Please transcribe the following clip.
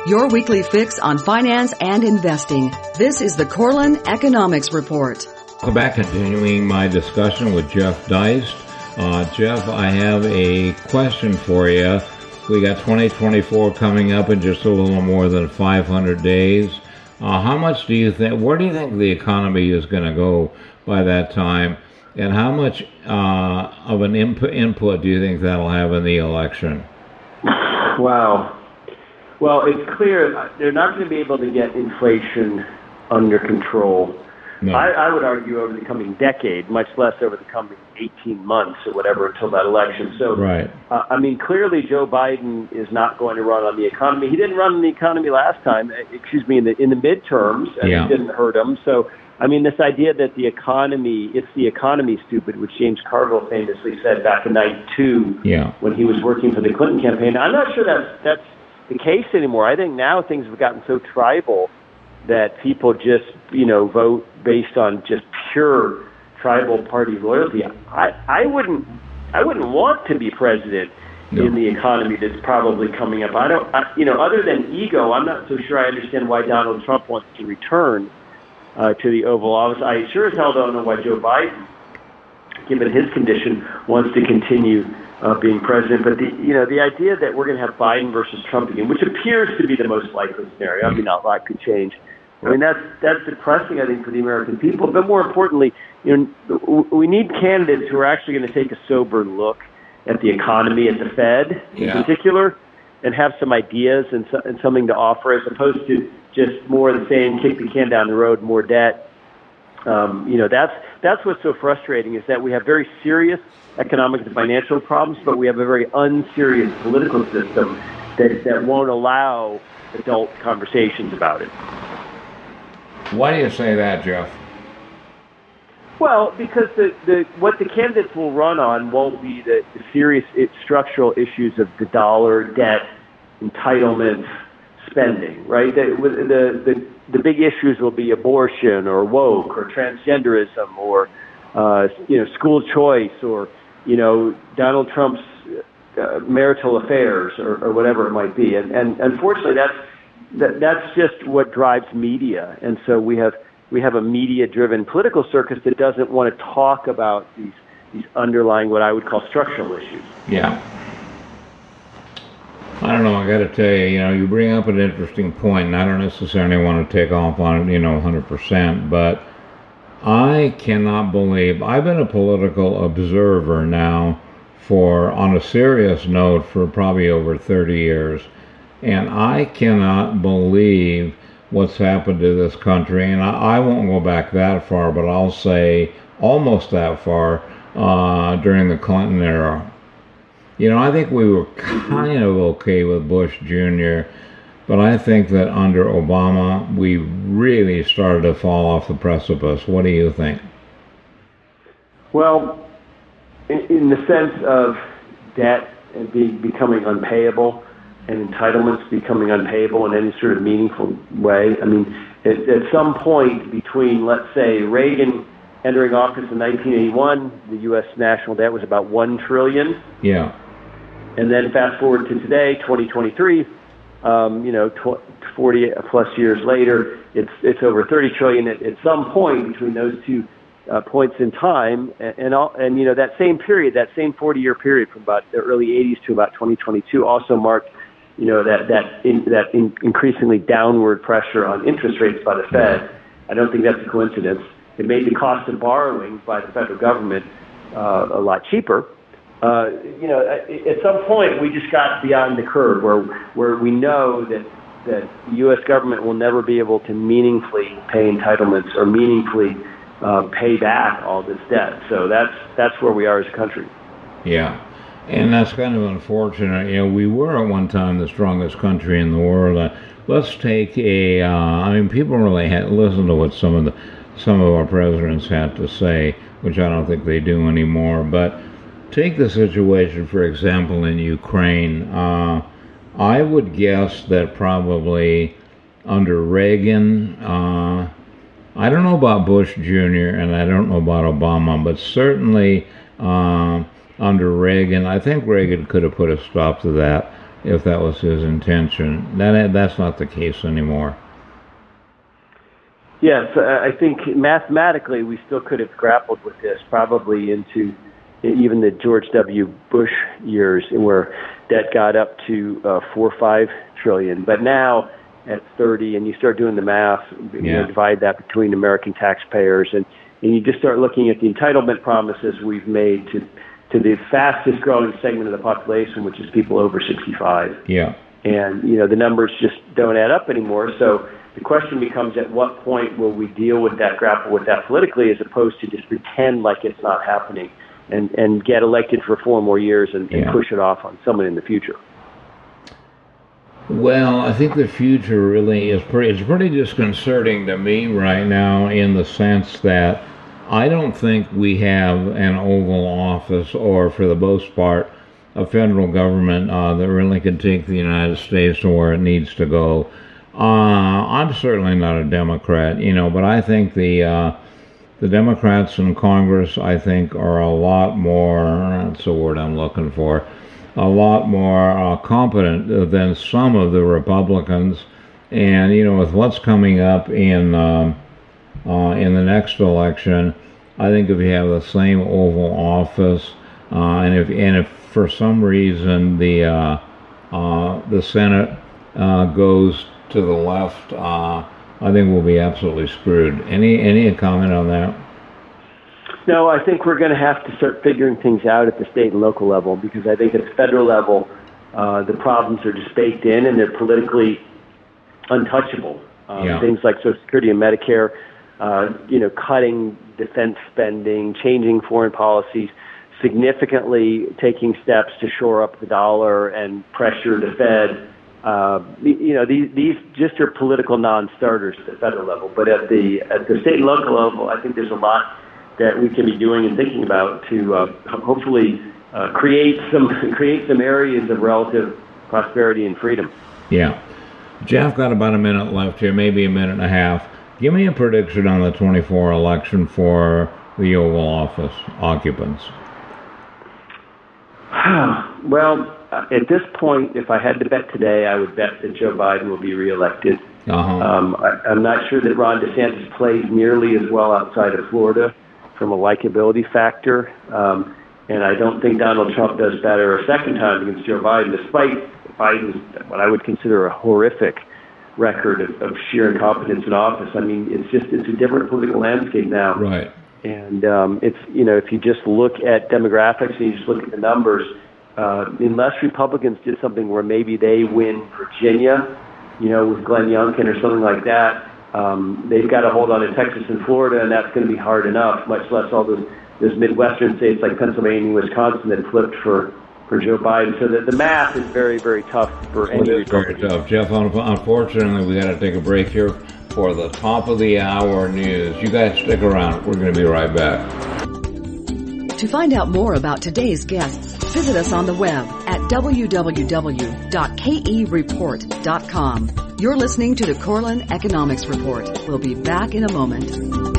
your weekly fix on finance and investing. This is the Corlin Economics Report. Welcome back, continuing my discussion with Jeff Deist. Jeff, I have a question for you. We got 2024 coming up in just a little more than 500 days. How much do you think, where do you think the economy is going to go by that time? And how much of an input do you think that'll have in the election? Wow. Well, it's clear they're not going to be able to get inflation under control. No. I would argue over the coming decade, much less over the coming 18 months or whatever until that election. So, right. Clearly Joe Biden is not going to run on the economy. He didn't run on the economy last time, in the midterms, and It didn't hurt him. So, this idea that it's the economy, stupid, which James Carville famously said back in '92 when he was working for the Clinton campaign. I'm not sure that's the case anymore. I think now things have gotten so tribal that people just, vote based on just pure tribal party loyalty. I wouldn't want to be president in the economy that's probably coming up. Other than ego, I'm not so sure I understand why Donald Trump wants to return to the Oval Office. I sure as hell don't know why Joe Biden, given his condition, wants to continue being president. But the idea that we're going to have Biden versus Trump again, which appears to be the most likely scenario. A lot could change. That's depressing, I think, for the American people. But more importantly, we need candidates who are actually going to take a sober look at the economy, at the Fed in particular, and have some ideas and something to offer, as opposed to just more of the same, kick the can down the road, more debt. That's what's so frustrating, is that we have very serious economic and financial problems, but we have a very unserious political system that won't allow adult conversations about it. Why do you say that, Jeff? Well, because what the candidates will run on won't be the serious structural issues of the dollar, debt, entitlement, spending, right? The big issues will be abortion or woke or transgenderism or school choice or Donald Trump's marital affairs or whatever it might be. And unfortunately, that's just what drives media. And so we have a media-driven political circus that doesn't want to talk about these underlying, what I would call, structural issues. Yeah. I don't know, I got to tell you, you bring up an interesting point, and I don't necessarily want to take off on it, 100%, but I cannot believe, I've been a political observer now on a serious note, for probably over 30 years, and I cannot believe what's happened to this country, and I won't go back that far, but I'll say almost that far during the Clinton era. I think we were kind of okay with Bush Jr., but I think that under Obama, we really started to fall off the precipice. What do you think? Well, in the sense of debt and becoming unpayable and entitlements becoming unpayable in any sort of meaningful way, at some point between, let's say, Reagan entering office in 1981, the U.S. national debt was about $1 trillion. Yeah. And then fast forward to today, 2023, 40 plus years later, it's over 30 trillion. At some point between those two points in time, and that same period, that same 40-year period from about the early 80s to about 2022, also marked that increasingly downward pressure on interest rates by the Fed. I don't think that's a coincidence. It made the cost of borrowing by the federal government a lot cheaper. At some point we just got beyond the curve where we know that the U.S. government will never be able to meaningfully pay entitlements or meaningfully pay back all this debt. So that's where we are as a country. Yeah, and that's kind of unfortunate. We were at one time the strongest country in the world. Let's take people really listen to what some of our presidents had to say, which I don't think they do anymore, but take the situation, for example, in Ukraine. I would guess that probably under Reagan, I don't know about Bush Jr. and I don't know about Obama, but certainly under Reagan, I think Reagan could have put a stop to that. if that was his intention. That's not the case anymore. Yes, I think mathematically we still could have grappled with this probably into even the George W. Bush years, where debt got up to 4 or 5 trillion. But now at 30, and you start doing the math, divide that between American taxpayers, and you just start looking at the entitlement promises we've made to the fastest growing segment of the population, which is people over 65. Yeah. And, the numbers just don't add up anymore. So the question becomes, at what point will we deal with that, grapple with that politically, as opposed to just pretend like it's not happening and get elected for 4 more years and push it off on someone in the future? Well, I think the future really is pretty disconcerting to me right now, in the sense that I don't think we have an Oval Office, or for the most part, a federal government that really could take the United States to where it needs to go. I'm certainly not a Democrat, but I think the Democrats in Congress, I think, are a lot more, that's the word I'm looking for, a lot more competent than some of the Republicans. And, with what's coming up in the next election, I think if you have the same Oval Office, and if for some reason the Senate goes to the left, I think we'll be absolutely screwed. Any comment on that? No, I think we're going to have to start figuring things out at the state and local level, because I think at the federal level, the problems are just baked in and they're politically untouchable. Things like Social Security and Medicare, cutting defense spending, changing foreign policies, significantly taking steps to shore up the dollar and pressure the Fed. These just are political non-starters at the federal level. But at the state and local level, I think there's a lot that we can be doing and thinking about to hopefully create some areas of relative prosperity and freedom. Yeah. Jeff, got about a minute left here, maybe a minute and a half. Give me a prediction on the 24 election for the Oval Office occupants. Well, at this point, if I had to bet today, I would bet that Joe Biden will be reelected. I'm not sure that Ron DeSantis plays nearly as well outside of Florida from a likability factor. And I don't think Donald Trump does better a second time against Joe Biden, despite Biden's, what I would consider a horrific record of sheer incompetence in office. I mean, it's a different political landscape now. Right. And if you just look at demographics and you just look at the numbers, unless Republicans did something where maybe they win Virginia, with Glenn Youngkin or something like that, they've got to hold on to Texas and Florida, and that's going to be hard enough, much less all those Midwestern states like Pennsylvania and Wisconsin that flipped for Joe Biden. So the math is very, very tough for any Republican. Very tough. Jeff, unfortunately, we got to take a break here for the top of the hour news. You guys stick around. We're going to be right back. To find out more about today's guests, visit us on the web at www.kereport.com. You're listening to the Korelin Economics Report. We'll be back in a moment.